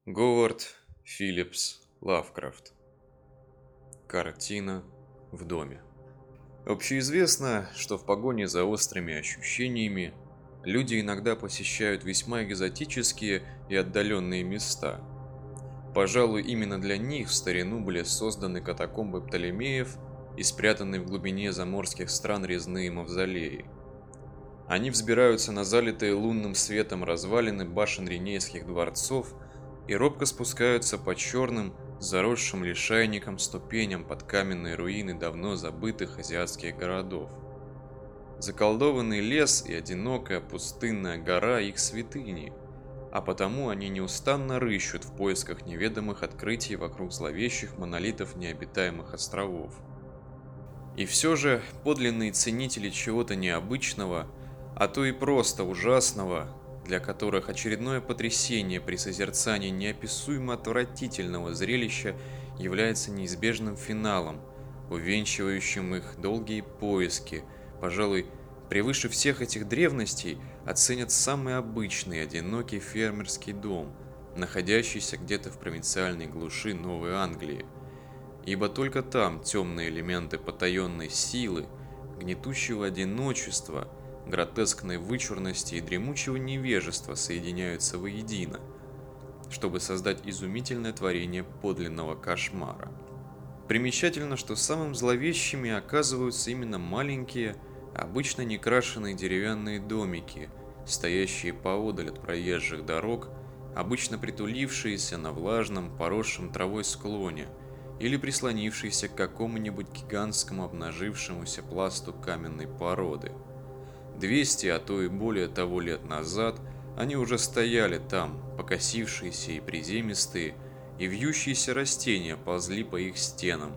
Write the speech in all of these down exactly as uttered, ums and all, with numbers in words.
Говард Филлипс Лавкрафт. Картина в доме. Общеизвестно, что в погоне за острыми ощущениями люди иногда посещают весьма экзотические и отдаленные места. Пожалуй, именно для них в старину были созданы катакомбы Птолемеев и спрятанные в глубине заморских стран резные мавзолеи. Они взбираются на залитые лунным светом развалины башен ринейских дворцов и робко спускаются по черным, заросшим лишайникам ступеням под каменные руины давно забытых азиатских городов. Заколдованный лес и одинокая пустынная гора их святыни, а потому они неустанно рыщут в поисках неведомых открытий вокруг зловещих монолитов необитаемых островов. И все же подлинные ценители чего-то необычного, а то и просто ужасного, для которых очередное потрясение при созерцании неописуемо отвратительного зрелища является неизбежным финалом, увенчивающим их долгие поиски, пожалуй, превыше всех этих древностей оценят самый обычный одинокий фермерский дом, находящийся где-то в провинциальной глуши Новой Англии. Ибо только там темные элементы потаенной силы, гнетущего одиночества, гротескной вычурности и дремучего невежества соединяются воедино, чтобы создать изумительное творение подлинного кошмара. Примечательно, что самым зловещими оказываются именно маленькие, обычно некрашенные деревянные домики, стоящие поодаль от проезжих дорог, обычно притулившиеся на влажном, поросшем травой склоне или прислонившиеся к какому-нибудь гигантскому обнажившемуся пласту каменной породы. Двести, а то и более того лет назад они уже стояли там, покосившиеся и приземистые, и вьющиеся растения ползли по их стенам,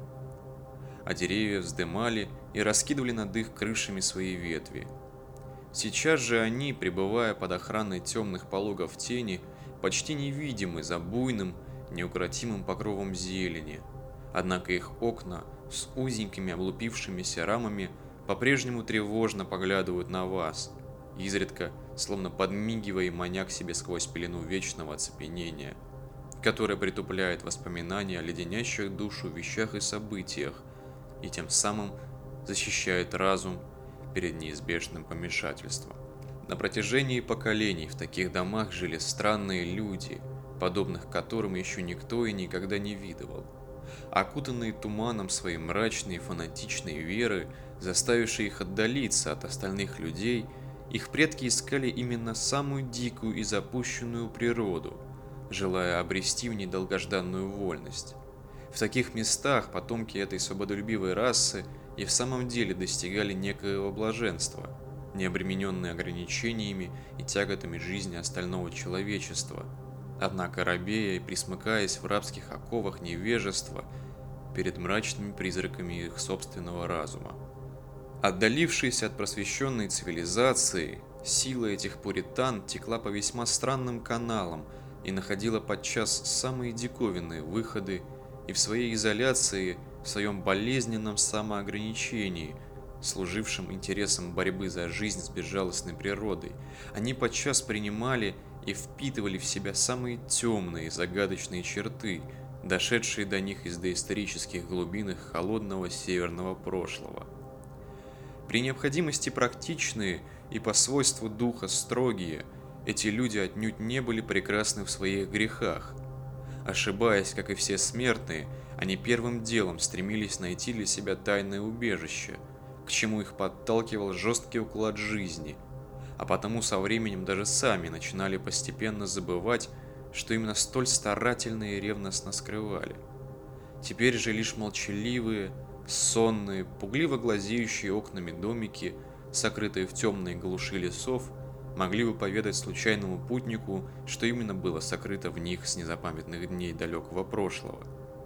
а деревья вздымали и раскидывали над их крышами свои ветви. Сейчас же они, пребывая под охраной темных пологов тени, почти невидимы за буйным, неукротимым покровом зелени, однако их окна с узенькими облупившимися рамами по-прежнему тревожно поглядывают на вас, изредка, словно подмигивая и маня к себе сквозь пелену вечного оцепенения, которое притупляет воспоминания о леденящих душу вещах и событиях, и тем самым защищает разум перед неизбежным помешательством. На протяжении поколений в таких домах жили странные люди, подобных которым еще никто и никогда не видывал. Окутанные туманом своей мрачной и фанатичной веры, заставившей их отдалиться от остальных людей, их предки искали именно самую дикую и запущенную природу, желая обрести в ней долгожданную вольность. В таких местах потомки этой свободолюбивой расы и в самом деле достигали некоего блаженства, не обремененные ограничениями и тяготами жизни остального человечества, однако робея и присмыкаясь в рабских оковах невежества перед мрачными призраками их собственного разума. Отдалившись от просвещенной цивилизации, сила этих пуритан текла по весьма странным каналам и находила подчас самые диковинные выходы, и в своей изоляции, в своем болезненном самоограничении, служившем интересам борьбы за жизнь с безжалостной природой, они подчас принимали и впитывали в себя самые темные и загадочные черты, дошедшие до них из доисторических глубин их холодного северного прошлого. При необходимости практичные и по свойству духа строгие, эти люди отнюдь не были прекрасны в своих грехах. Ошибаясь, как и все смертные, они первым делом стремились найти для себя тайное убежище, к чему их подталкивал жесткий уклад жизни, а потому со временем даже сами начинали постепенно забывать, что именно столь старательно и ревностно скрывали. Теперь же лишь молчаливые, сонные, пугливо глазеющие окнами домики, сокрытые в темной глуши лесов, могли бы поведать случайному путнику, что именно было сокрыто в них с незапамятных дней далекого прошлого.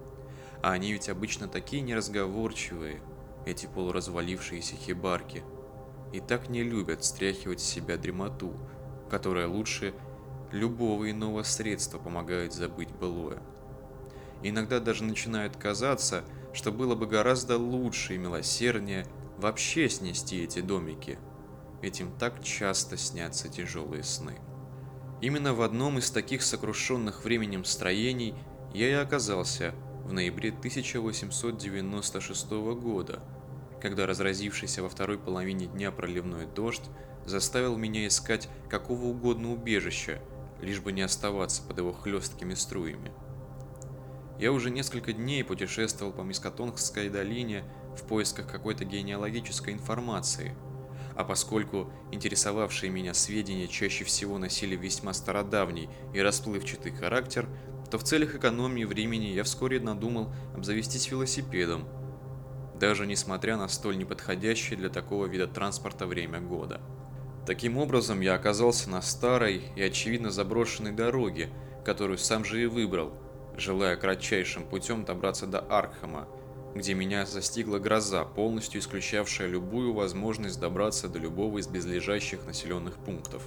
А они ведь обычно такие неразговорчивые, эти полуразвалившиеся хибарки, и так не любят стряхивать с себя дремоту, которая лучше любого иного средства помогает забыть былое. Иногда даже начинает казаться, что было бы гораздо лучше и милосерднее вообще снести эти домики. Этим так часто снятся тяжелые сны. Именно в одном из таких сокрушенных временем строений я и оказался в ноябре тысяча восемьсот девяносто шестого года, когда разразившийся во второй половине дня проливной дождь заставил меня искать какого угодно убежища, лишь бы не оставаться под его хлесткими струями. Я уже несколько дней путешествовал по Мискотонгской долине в поисках какой-то генеалогической информации, а поскольку интересовавшие меня сведения чаще всего носили весьма стародавний и расплывчатый характер, то в целях экономии времени я вскоре надумал обзавестись велосипедом, даже несмотря на столь неподходящее для такого вида транспорта время года. Таким образом, я оказался на старой и очевидно заброшенной дороге, которую сам же и выбрал, желая кратчайшим путем добраться до Аркхема, где меня застигла гроза, полностью исключавшая любую возможность добраться до любого из близлежащих населенных пунктов.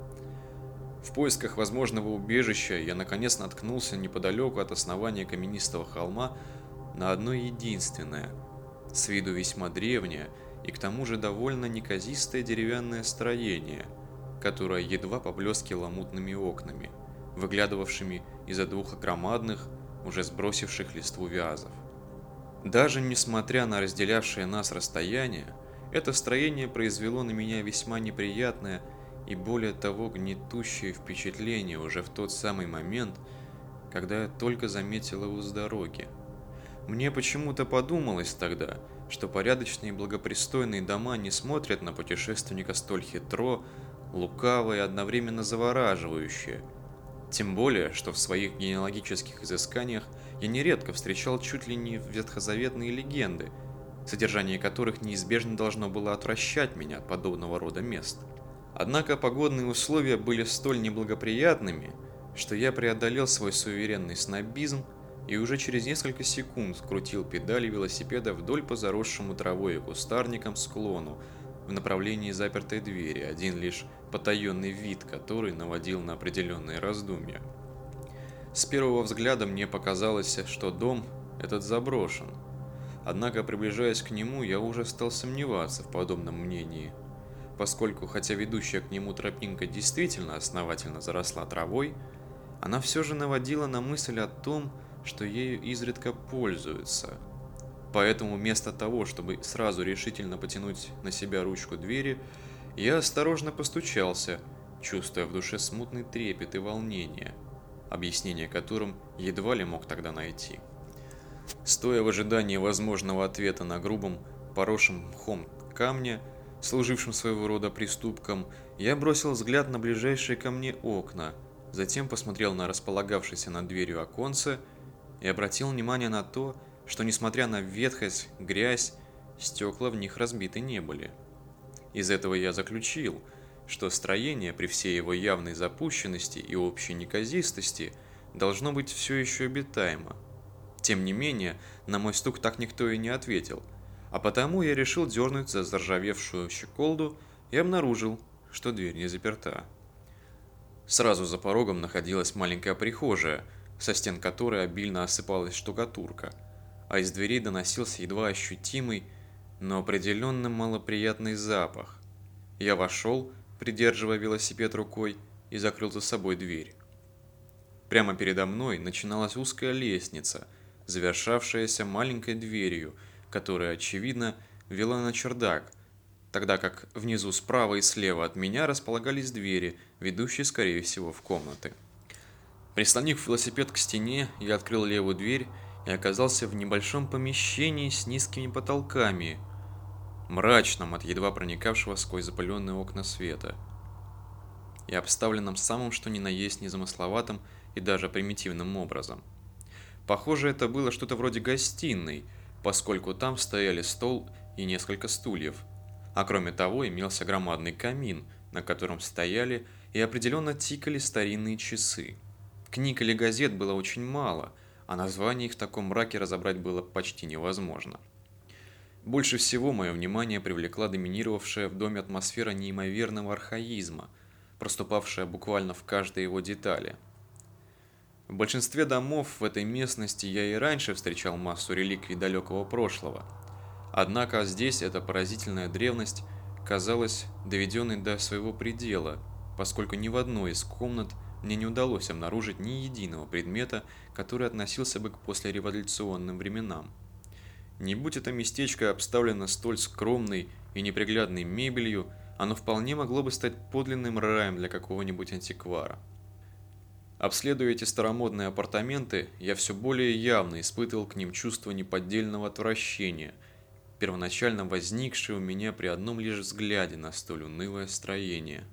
В поисках возможного убежища я наконец наткнулся неподалеку от основания каменистого холма на одно единственное, с виду весьма древнее и к тому же довольно неказистое деревянное строение, которое едва поблескивало мутными окнами, выглядывавшими из-за двух громадных, уже сбросивших листву вязов. Даже несмотря на разделявшее нас расстояние, это строение произвело на меня весьма неприятное и более того гнетущее впечатление уже в тот самый момент, когда я только заметил его с дороги. Мне почему-то подумалось тогда, что порядочные и благопристойные дома не смотрят на путешественника столь хитро, лукаво и одновременно завораживающе. Тем более, что в своих генеалогических изысканиях я нередко встречал чуть ли не ветхозаветные легенды, содержание которых неизбежно должно было отвращать меня от подобного рода мест. Однако погодные условия были столь неблагоприятными, что я преодолел свой суверенный снобизм и уже через несколько секунд крутил педали велосипеда вдоль по заросшему травой и кустарникам склону в направлении запертой двери, один лишь потаенный вид, который наводил на определенные раздумья. С первого взгляда мне показалось, что дом этот заброшен. Однако, приближаясь к нему, я уже стал сомневаться в подобном мнении, поскольку, хотя ведущая к нему тропинка действительно основательно заросла травой, она все же наводила на мысль о том, что ею изредка пользуются. Поэтому вместо того, чтобы сразу решительно потянуть на себя ручку двери, я осторожно постучался, чувствуя в душе смутный трепет и волнение, объяснение которым едва ли мог тогда найти. Стоя в ожидании возможного ответа на грубом, поросшем мхом камне, служившем своего рода приступком, я бросил взгляд на ближайшие ко мне окна, затем посмотрел на располагавшееся над дверью оконце и обратил внимание на то, что, несмотря на ветхость, грязь, стекла в них разбиты не были. Из этого я заключил, что строение при всей его явной запущенности и общей неказистости должно быть все еще обитаемо. Тем не менее, на мой стук так никто и не ответил, а потому я решил дернуть за заржавевшую щеколду и обнаружил, что дверь не заперта. Сразу за порогом находилась маленькая прихожая, со стен которой обильно осыпалась штукатурка, а из дверей доносился едва ощутимый, но определенно малоприятный запах. Я вошел, придерживая велосипед рукой, и закрыл за собой дверь. Прямо передо мной начиналась узкая лестница, завершавшаяся маленькой дверью, которая, очевидно, вела на чердак, тогда как внизу справа и слева от меня располагались двери, ведущие, скорее всего, в комнаты. Прислонив велосипед к стене, я открыл левую дверь и оказался в небольшом помещении с низкими потолками, мрачном от едва проникавшего сквозь запыленные окна света, и обставленном самым что ни на есть незамысловатым и даже примитивным образом. Похоже, это было что-то вроде гостиной, поскольку там стояли стол и несколько стульев, а кроме того имелся громадный камин, на котором стояли и определенно тикали старинные часы. Книг или газет было очень мало, а названия их в таком мраке разобрать было почти невозможно. Больше всего мое внимание привлекла доминировавшая в доме атмосфера неимоверного архаизма, проступавшая буквально в каждой его детали. В большинстве домов в этой местности я и раньше встречал массу реликвий далекого прошлого, однако здесь эта поразительная древность казалась доведенной до своего предела, поскольку ни в одной из комнат мне не удалось обнаружить ни единого предмета, который относился бы к послереволюционным временам. Не будь это местечко обставлено столь скромной и неприглядной мебелью, оно вполне могло бы стать подлинным раем для какого-нибудь антиквара. Обследуя эти старомодные апартаменты, я все более явно испытывал к ним чувство неподдельного отвращения, первоначально возникшее у меня при одном лишь взгляде на столь унылое строение.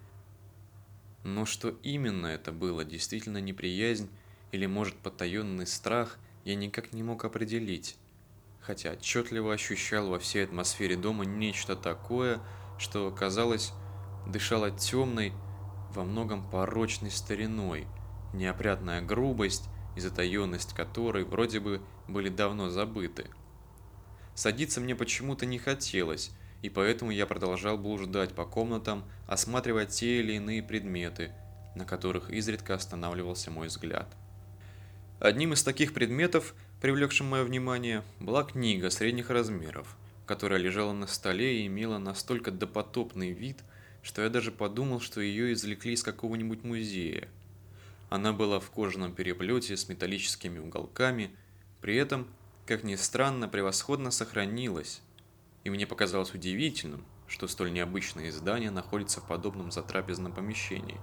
Но что именно это было, действительно неприязнь или, может, потаенный страх, я никак не мог определить, хотя отчетливо ощущал во всей атмосфере дома нечто такое, что, казалось, дышало темной, во многом порочной стариной, неопрятная грубость и затаенность которой вроде бы были давно забыты. Садиться мне почему-то не хотелось, и поэтому я продолжал блуждать по комнатам, осматривая те или иные предметы, на которых изредка останавливался мой взгляд. Одним из таких предметов, привлекшим мое внимание, была книга средних размеров, которая лежала на столе и имела настолько допотопный вид, что я даже подумал, что ее извлекли из какого-нибудь музея. Она была в кожаном переплете с металлическими уголками, при этом, как ни странно, превосходно сохранилась, и мне показалось удивительным, что столь необычное издание находится в подобном затрапезном помещении.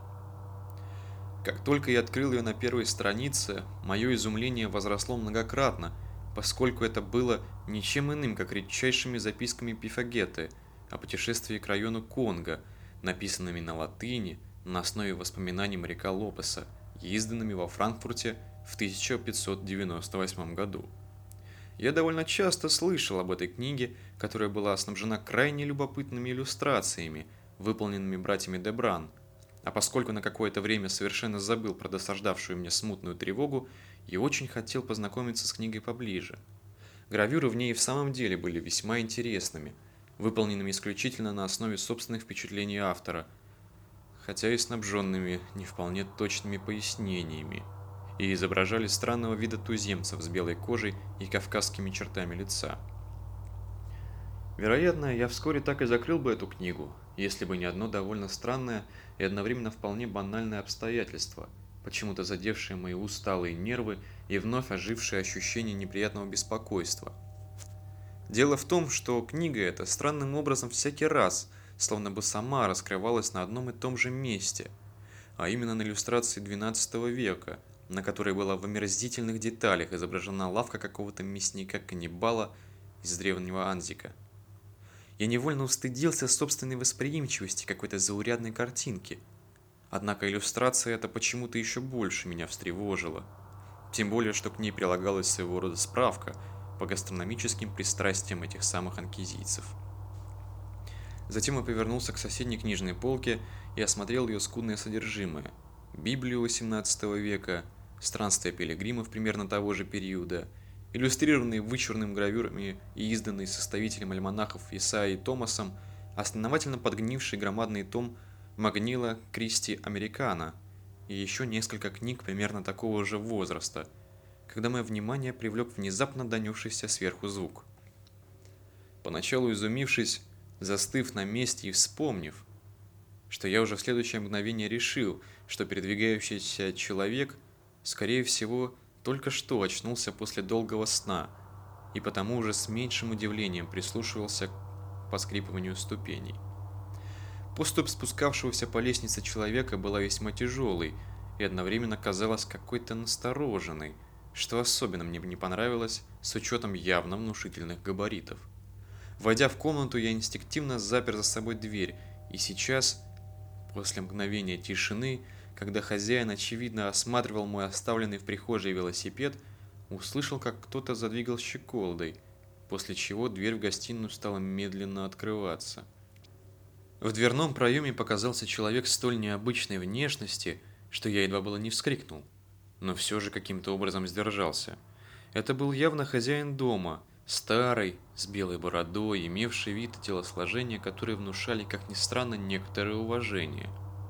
Как только я открыл ее на первой странице, мое изумление возросло многократно, поскольку это было ничем иным, как редчайшими записками Пифагеты о путешествии к району Конго, написанными на латыни на основе воспоминаний моряка Лопеса, изданными во Франкфурте в тысяча пятьсот девяносто восьмом году. Я довольно часто слышал об этой книге, которая была снабжена крайне любопытными иллюстрациями, выполненными братьями Дебран, а поскольку на какое-то время совершенно забыл про досаждавшую мне смутную тревогу, я очень хотел познакомиться с книгой поближе. Гравюры в ней в самом деле были весьма интересными, выполненными исключительно на основе собственных впечатлений автора, хотя и снабженными не вполне точными пояснениями, и изображали странного вида туземцев с белой кожей и кавказскими чертами лица. Вероятно, я вскоре так и закрыл бы эту книгу, если бы не одно довольно странное и одновременно вполне банальное обстоятельство, почему-то задевшее мои усталые нервы и вновь ожившее ощущение неприятного беспокойства. Дело в том, что книга эта странным образом всякий раз, словно бы сама раскрывалась на одном и том же месте, а именно на иллюстрации двенадцатого века, на которой была в омерзительных деталях изображена лавка какого-то мясника-каннибала из древнего Анзика. Я невольно устыдился собственной восприимчивости какой-то заурядной картинки. Однако иллюстрация эта почему-то еще больше меня встревожила. Тем более, что к ней прилагалась своего рода справка по гастрономическим пристрастиям этих самых анкизийцев. Затем я повернулся к соседней книжной полке и осмотрел ее скудное содержимое. Библию восемнадцатого века, странствия пилигримов примерно того же периода, иллюстрированные вычурными гравюрами и изданные составителем альманахов Исаией Томасом, основательно подгнивший громадный том Магнила Кристи Американо и еще несколько книг примерно такого же возраста, когда мое внимание привлек внезапно донесшийся сверху звук. Поначалу изумившись, застыв на месте и вспомнив, что я уже в следующее мгновение решил, что передвигающийся человек, скорее всего, только что очнулся после долгого сна, и потому уже с меньшим удивлением прислушивался к поскрипыванию ступеней. Поступь спускавшегося по лестнице человека была весьма тяжелой и одновременно казалась какой-то настороженной, что особенно мне не понравилось с учетом явно внушительных габаритов. Войдя в комнату, я инстинктивно запер за собой дверь, и сейчас, после мгновения тишины, когда хозяин, очевидно, осматривал мой оставленный в прихожей велосипед, услышал, как кто-то задвигал щеколдой, после чего дверь в гостиную стала медленно открываться. В дверном проеме показался человек столь необычной внешности, что я едва было не вскрикнул, но все же каким-то образом сдержался. Это был явно хозяин дома, старый, с белой бородой, имевший вид и телосложение, которые внушали, как ни странно, некоторое уважение.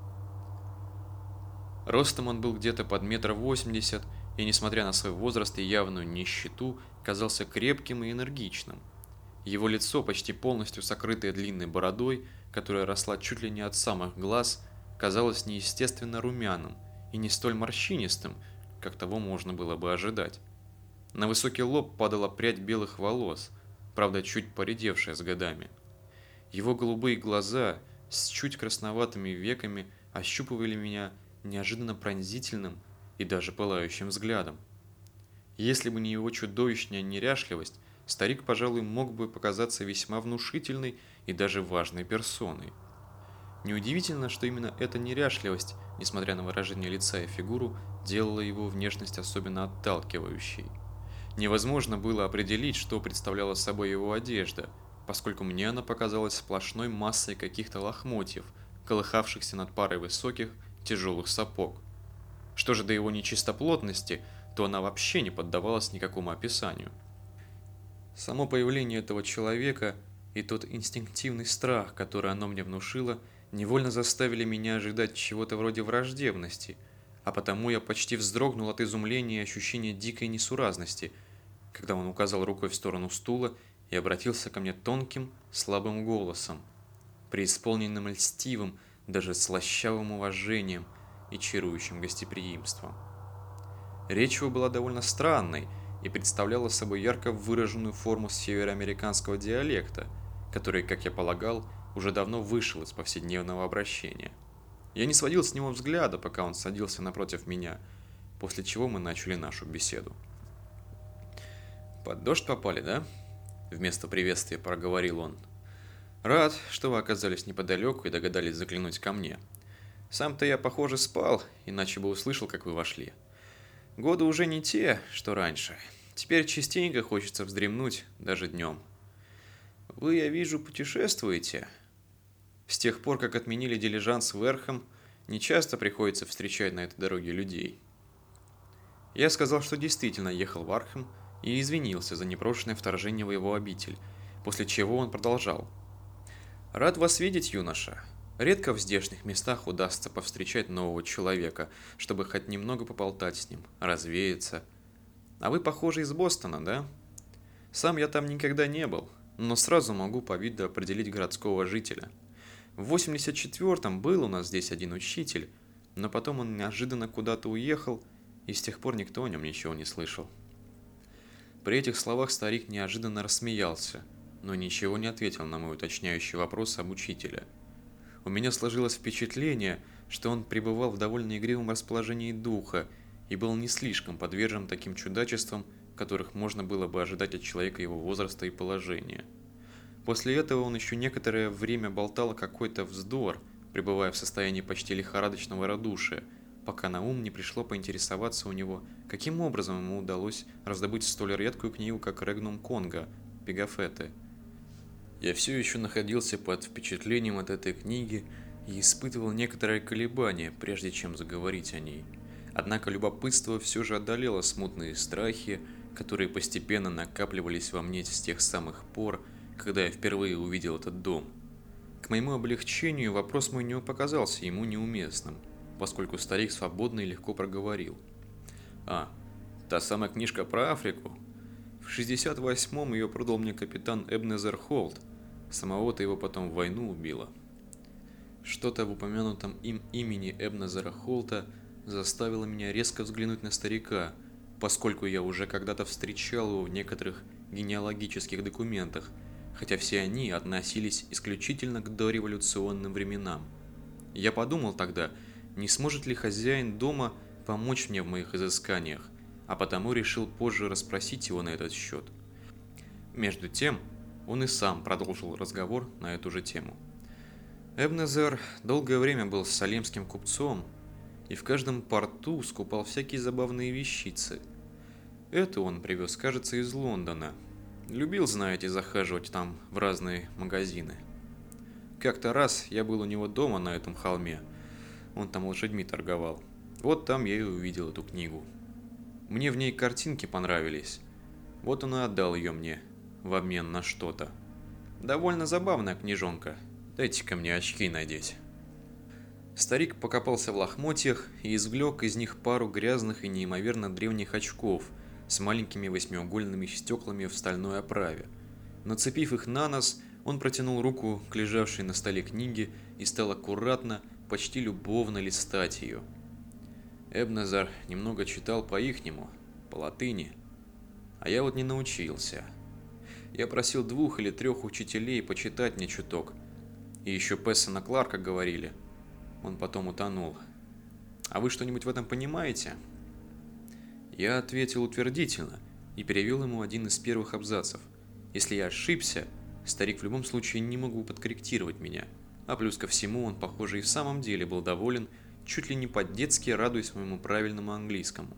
Ростом он был где-то под метр восемьдесят, и, несмотря на свой возраст и явную нищету, казался крепким и энергичным. Его лицо, почти полностью сокрытое длинной бородой, которая росла чуть ли не от самых глаз, казалось неестественно румяным и не столь морщинистым, как того можно было бы ожидать. На высокий лоб падала прядь белых волос, правда чуть поредевшая с годами. Его голубые глаза с чуть красноватыми веками ощупывали меня неожиданно пронзительным и даже пылающим взглядом. Если бы не его чудовищная неряшливость, старик, пожалуй, мог бы показаться весьма внушительной и даже важной персоной. Неудивительно, что именно эта неряшливость, несмотря на выражение лица и фигуру, делала его внешность особенно отталкивающей. Невозможно было определить, что представляла собой его одежда, поскольку мне она показалась сплошной массой каких-то лохмотьев, колыхавшихся над парой высоких, тяжелых сапог. Что же до его нечистоплотности, то она вообще не поддавалась никакому описанию. Само появление этого человека и тот инстинктивный страх, который оно мне внушило, невольно заставили меня ожидать чего-то вроде враждебности, а потому я почти вздрогнул от изумления и ощущения дикой несуразности, когда он указал рукой в сторону стула и обратился ко мне тонким, слабым голосом, преисполненным льстивым, даже слащавым уважением и чарующим гостеприимством. Речь его была довольно странной и представляла собой ярко выраженную форму североамериканского диалекта, который, как я полагал, уже давно вышел из повседневного обращения. Я не сводил с него взгляда, пока он садился напротив меня, после чего мы начали нашу беседу. «Под дождь попали, да?» — вместо приветствия проговорил он. «Рад, что вы оказались неподалеку и догадались заглянуть ко мне. Сам-то я, похоже, спал, иначе бы услышал, как вы вошли. Годы уже не те, что раньше. Теперь частенько хочется вздремнуть, даже днем. Вы, я вижу, путешествуете. С тех пор, как отменили дилижанс в Эрхэм, нечасто приходится встречать на этой дороге людей». Я сказал, что действительно ехал в Архем и извинился за непрошенное вторжение в его обитель, после чего он продолжал. «Рад вас видеть, юноша. Редко в здешних местах удастся повстречать нового человека, чтобы хоть немного поболтать с ним, развеяться. А вы, похоже, из Бостона, да? Сам я там никогда не был, но сразу могу по виду определить городского жителя. В восемьдесят четвёртом был у нас здесь один учитель, но потом он неожиданно куда-то уехал, и с тех пор никто о нем ничего не слышал». При этих словах старик неожиданно рассмеялся, но ничего не ответил на мой уточняющий вопрос об учителе. У меня сложилось впечатление, что он пребывал в довольно игривом расположении духа и был не слишком подвержен таким чудачествам, которых можно было бы ожидать от человека его возраста и положения. После этого он еще некоторое время болтал какой-то вздор, пребывая в состоянии почти лихорадочного радушия, пока на ум не пришло поинтересоваться у него, каким образом ему удалось раздобыть столь редкую книгу, как Регнум Конга Пегафетте. Я все еще находился под впечатлением от этой книги и испытывал некоторые колебания, прежде чем заговорить о ней. Однако любопытство все же одолело смутные страхи, которые постепенно накапливались во мне с тех самых пор, когда я впервые увидел этот дом. К моему облегчению вопрос мой не показался ему неуместным, поскольку старик свободно и легко проговорил. «А, та самая книжка про Африку? В шестьдесят восьмом ее продал мне капитан Эбнезер Холт. Самого-то его потом в войну убило». Что-то в упомянутом им имени Эбнезера Холта заставило меня резко взглянуть на старика, поскольку я уже когда-то встречал его в некоторых генеалогических документах, хотя все они относились исключительно к дореволюционным временам. Я подумал тогда, не сможет ли хозяин дома помочь мне в моих изысканиях, а потому решил позже расспросить его на этот счет. Между тем, он и сам продолжил разговор на эту же тему. Эбнезер долгое время был салемским купцом и в каждом порту скупал всякие забавные вещицы. Эту он привез, кажется, из Лондона. Любил, знаете, захаживать там в разные магазины. Как-то раз я был у него дома на этом холме. Он там лошадьми торговал. Вот там я и увидел эту книгу. Мне в ней картинки понравились. Вот он и отдал ее мне в обмен на что-то. Довольно забавная книжонка. Дайте-ка мне очки надеть. Старик покопался в лохмотьях и извлек из них пару грязных и неимоверно древних очков с маленькими восьмиугольными стеклами в стальной оправе. Нацепив их на нос, он протянул руку к лежавшей на столе книге и стал аккуратно, почти любовно листать ее. Эбнезар немного читал по-ихнему, по-латыни, а я вот не научился. Я просил двух или трех учителей почитать мне чуток, и еще Пессона Кларка говорили. Он потом утонул. А вы что-нибудь в этом понимаете? Я ответил утвердительно и перевел ему один из первых абзацев. Если я ошибся, старик в любом случае не мог бы подкорректировать меня. А плюс ко всему, он, похоже, и в самом деле был доволен, чуть ли не по-детски радуясь моему правильному английскому.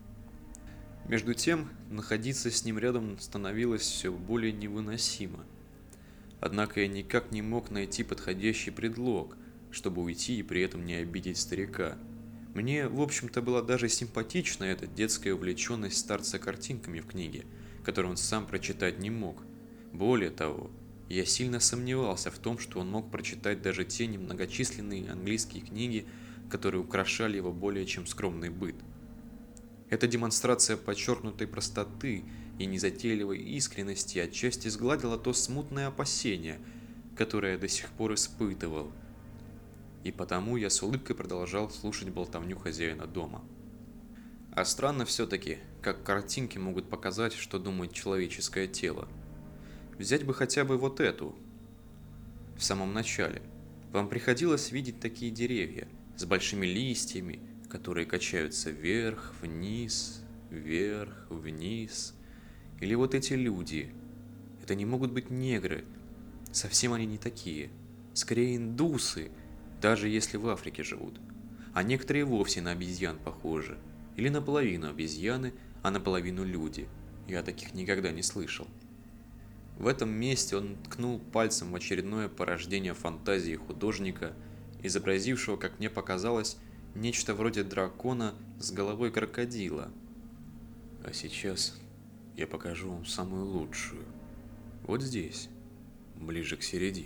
Между тем, находиться с ним рядом становилось все более невыносимо. Однако я никак не мог найти подходящий предлог, чтобы уйти и при этом не обидеть старика. Мне, в общем-то, была даже симпатична эта детская увлеченность старца картинками в книге, которую он сам прочитать не мог. Более того, я сильно сомневался в том, что он мог прочитать даже те немногочисленные английские книги, которые украшали его более чем скромный быт. Эта демонстрация подчеркнутой простоты и незатейливой искренности отчасти сгладила то смутное опасение, которое я до сих пор испытывал. И потому я с улыбкой продолжал слушать болтовню хозяина дома. А странно все-таки, как картинки могут показать, что думает человеческое тело. Взять бы хотя бы вот эту. В самом начале. Вам приходилось видеть такие деревья с большими листьями, которые качаются вверх, вниз, вверх, вниз. Или вот эти люди. Это не могут быть негры. Совсем они не такие. Скорее индусы, даже если в Африке живут. А некоторые вовсе на обезьян похожи. Или наполовину обезьяны, а наполовину люди. Я таких никогда не слышал. В этом месте он ткнул пальцем в очередное порождение фантазии художника, изобразившего, как мне показалось, нечто вроде дракона с головой крокодила. А сейчас я покажу вам самую лучшую. Вот здесь, ближе к середине.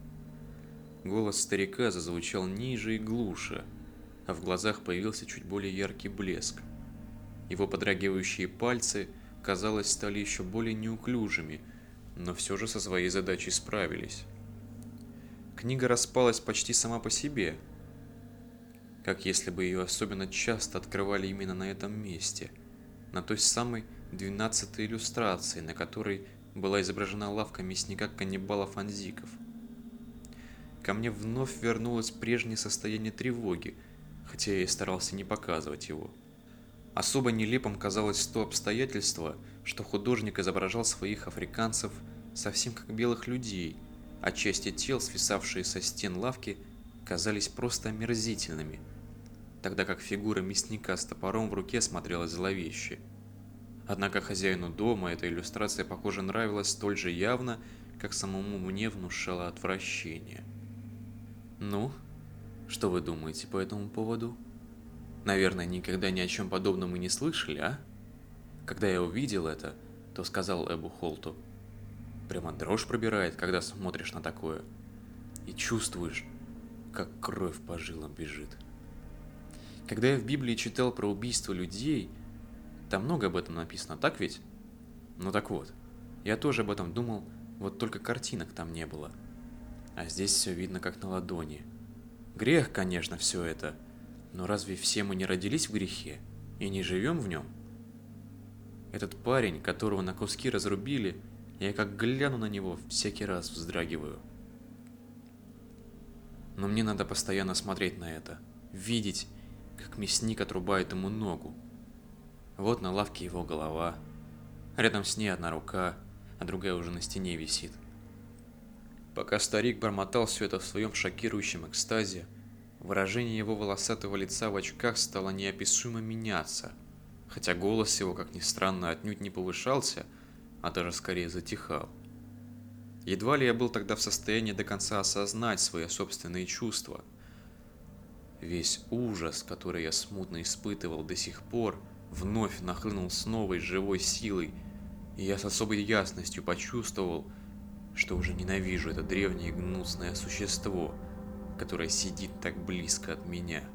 Голос старика зазвучал ниже и глуше, а в глазах появился чуть более яркий блеск. Его подрагивающие пальцы, казалось, стали еще более неуклюжими, но все же со своей задачей справились. Книга распалась почти сама по себе, как если бы ее особенно часто открывали именно на этом месте, на той самой двенадцатой иллюстрации, на которой была изображена лавка мясника-каннибала Фанзиков. Ко мне вновь вернулось прежнее состояние тревоги, хотя я и старался не показывать его. Особо нелепым казалось то обстоятельство, что художник изображал своих африканцев совсем как белых людей, а части тел, свисавшие со стен лавки, казались просто омерзительными, тогда как фигура мясника с топором в руке смотрелась зловеще. Однако хозяину дома эта иллюстрация, похоже, нравилась столь же явно, как самому мне внушала отвращение. Ну, что вы думаете по этому поводу? Наверное, никогда ни о чем подобном и не слышали, а? Когда я увидел это, то сказал Эбу Холту: прямо дрожь пробирает, когда смотришь на такое. И чувствуешь, как кровь по жилам бежит. Когда я в Библии читал про убийство людей, там много об этом написано, так ведь? Ну так вот, я тоже об этом думал, вот только картинок там не было. А здесь все видно как на ладони. Грех, конечно, все это, но разве все мы не родились в грехе и не живем в нем? Этот парень, которого на куски разрубили, я как гляну на него, всякий раз вздрагиваю. Но мне надо постоянно смотреть на это, видеть, как мясник отрубает ему ногу. Вот на лавке его голова, рядом с ней одна рука, а другая уже на стене висит. Пока старик бормотал все это в своем шокирующем экстазе, выражение его волосатого лица в очках стало неописуемо меняться, хотя голос его, как ни странно, отнюдь не повышался, а даже скорее затихал. Едва ли я был тогда в состоянии до конца осознать свои собственные чувства. Весь ужас, который я смутно испытывал до сих пор, вновь нахлынул с новой живой силой, и я с особой ясностью почувствовал, что уже ненавижу это древнее гнусное существо, которое сидит так близко от меня.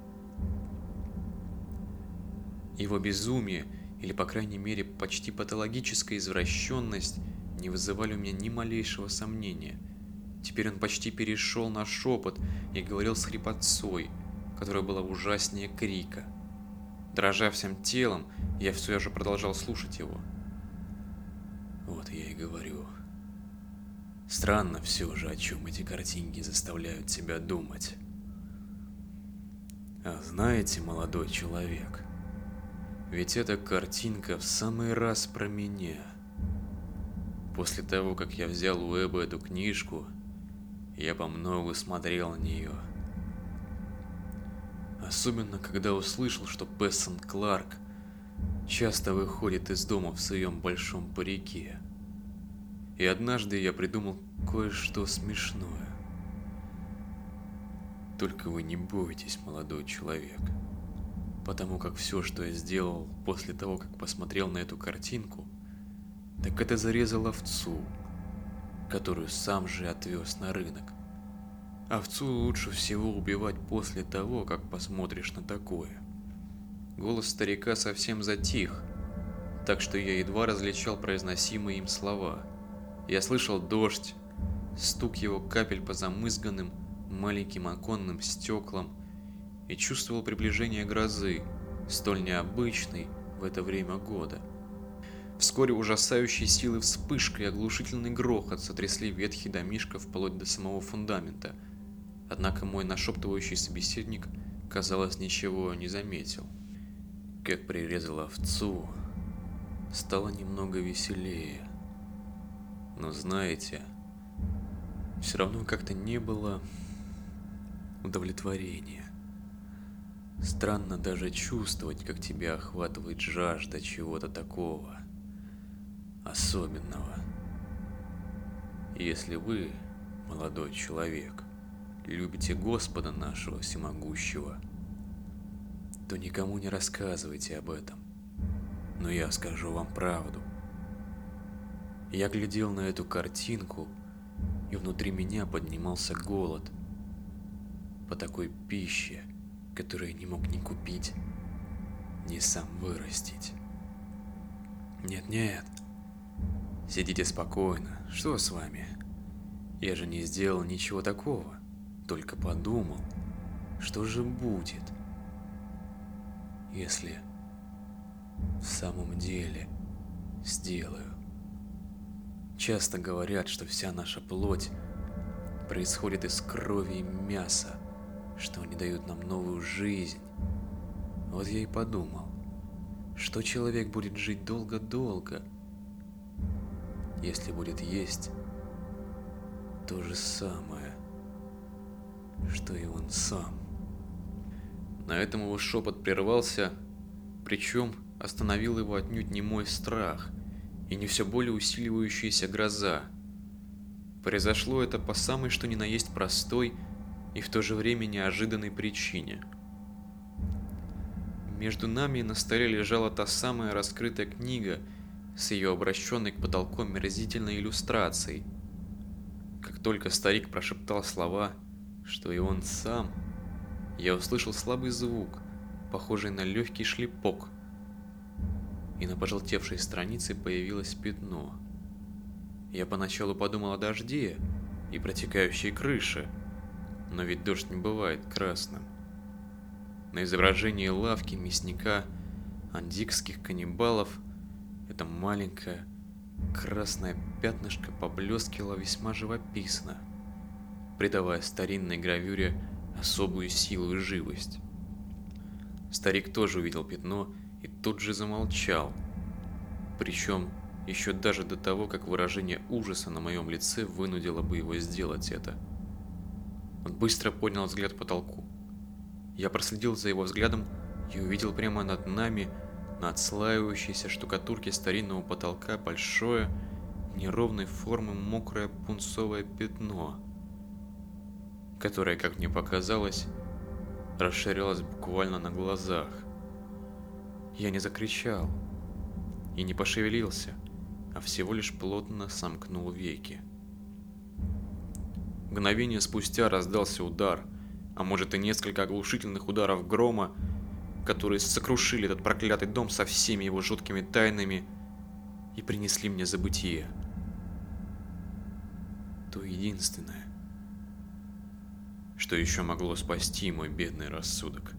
Его безумие, или по крайней мере почти патологическая извращенность, не вызывали у меня ни малейшего сомнения. Теперь он почти перешел на шепот и говорил с хрипотцой, которая была ужаснее крика. Дрожа всем телом, я все же продолжал слушать его. Вот я и говорю. Странно все же, о чем эти картинки заставляют тебя думать. А знаете, молодой человек, ведь эта картинка в самый раз про меня. После того, как я взял у Эбы эту книжку, я помногу смотрел на нее. Особенно, когда услышал, что Пессон Кларк часто выходит из дома в своем большом парике. И однажды я придумал кое-что смешное. Только вы не бойтесь, молодой человек, потому как все, что я сделал после того, как посмотрел на эту картинку, так это зарезал овцу, которую сам же отвез на рынок. Овцу лучше всего убивать после того, как посмотришь на такое. Голос старика совсем затих, так что я едва различал произносимые им слова. Я слышал дождь, стук его капель по замызганным маленьким оконным стеклам и чувствовал приближение грозы, столь необычной в это время года. Вскоре ужасающей силы вспышка и оглушительный грохот сотрясли ветхий домишко вплоть до самого фундамента, однако мой нашептывающий собеседник, казалось, ничего не заметил. Как прирезал овцу, стало немного веселее. Но знаете, все равно как-то не было удовлетворения. Странно даже чувствовать, как тебя охватывает жажда чего-то такого особенного. Если вы, молодой человек, любите Господа нашего всемогущего, то никому не рассказывайте об этом. Но я скажу вам правду. Я глядел на эту картинку, и внутри меня поднимался голод по такой пище, которую я не мог ни купить, ни сам вырастить. Нет-нет, сидите спокойно, что с вами? Я же не сделал ничего такого, только подумал, что же будет, если в самом деле сделаю. Часто говорят, что вся наша плоть происходит из крови и мяса, что они дают нам новую жизнь. Вот я и подумал, что человек будет жить долго-долго, если будет есть то же самое, что и он сам. На этом его шепот прервался, причем остановил его отнюдь не мой страх и не все более усиливающаяся гроза. Произошло это по самой что ни на есть простой и в то же время неожиданной причине. Между нами на столе лежала та самая раскрытая книга с ее обращенной к потолку омерзительной иллюстрацией. Как только старик прошептал слова, что и он сам, я услышал слабый звук, похожий на легкий шлепок, и на пожелтевшей странице появилось пятно. Я поначалу подумал о дожде и протекающей крыше, но ведь дождь не бывает красным. На изображении лавки мясника андикских каннибалов это маленькое красное пятнышко поблескивало весьма живописно, придавая старинной гравюре особую силу и живость. Старик тоже увидел пятно и тут же замолчал, причем еще даже до того, как выражение ужаса на моем лице вынудило бы его сделать это. Он быстро поднял взгляд к потолку. Я проследил за его взглядом и увидел прямо над нами, на отслаивающейся штукатурке старинного потолка, большое, неровной формы мокрое пунцовое пятно, которое, как мне показалось, расширялось буквально на глазах. Я не закричал и не пошевелился, а всего лишь плотно сомкнул веки. Мгновение спустя раздался удар, а может и несколько оглушительных ударов грома, которые сокрушили этот проклятый дом со всеми его жуткими тайнами и принесли мне забытие. То единственное, что еще могло спасти мой бедный рассудок.